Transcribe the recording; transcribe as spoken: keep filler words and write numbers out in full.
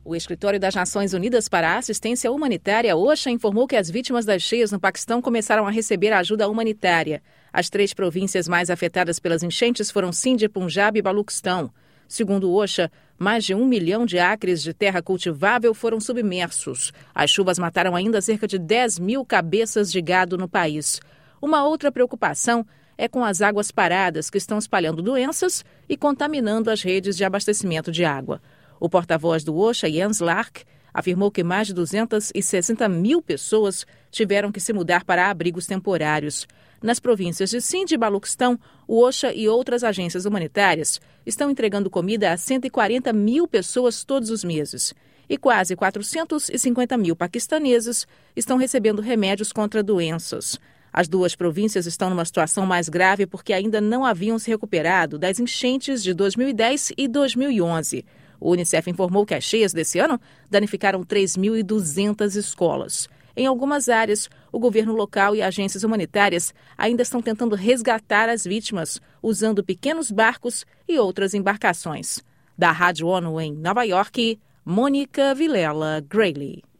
O Escritório das Nações Unidas para a Assistência Humanitária, OCHA, informou que as vítimas das cheias no Paquistão começaram a receber ajuda humanitária. As três províncias mais afetadas pelas enchentes foram Sindh, Punjab e Baluquistão. Segundo o OCHA, mais de um milhão de acres de terra cultivável foram submersos. As chuvas mataram ainda cerca de dez mil cabeças de gado no país. Uma outra preocupação é com as águas paradas, que estão espalhando doenças e contaminando as redes de abastecimento de água. O porta-voz do OCHA, Jens Lark, afirmou que mais de duzentas e sessenta mil pessoas tiveram que se mudar para abrigos temporários. Nas províncias de Sindh e Baluquistão, o OCHA e outras agências humanitárias estão entregando comida a cento e quarenta mil pessoas todos os meses. E quase quatrocentos e cinquenta mil paquistaneses estão recebendo remédios contra doenças. As duas províncias estão numa situação mais grave porque ainda não haviam se recuperado das enchentes de dois mil e dez e dois mil e onze. O Unicef informou que as cheias desse ano danificaram três mil e duzentas escolas. Em algumas áreas, o governo local e agências humanitárias ainda estão tentando resgatar as vítimas, usando pequenos barcos e outras embarcações. Da Rádio ONU em Nova York, Mônica Vilela Grayley.